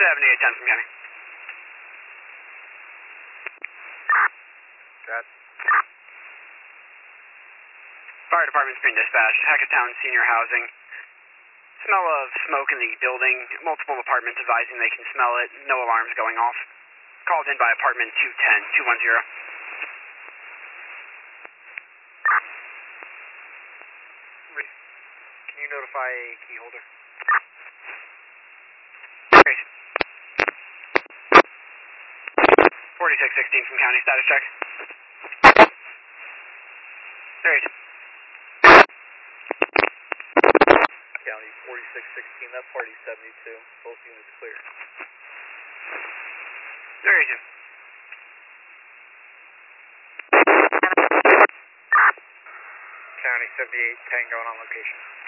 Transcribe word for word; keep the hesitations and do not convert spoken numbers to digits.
seventy-eight ten from County. Got. Fire Department screen dispatch, Hackettstown Senior Housing. Smell of smoke in the building. Multiple apartments advising they can smell it. No alarms going off. Called in by apartment two ten, two one zero. Can you notify a key holder? Great. forty-six sixteen from County, status check. Great. County forty-six sixteen, that party seventy-two. Both units clear. Very good. County seventy-eight, Tango on location.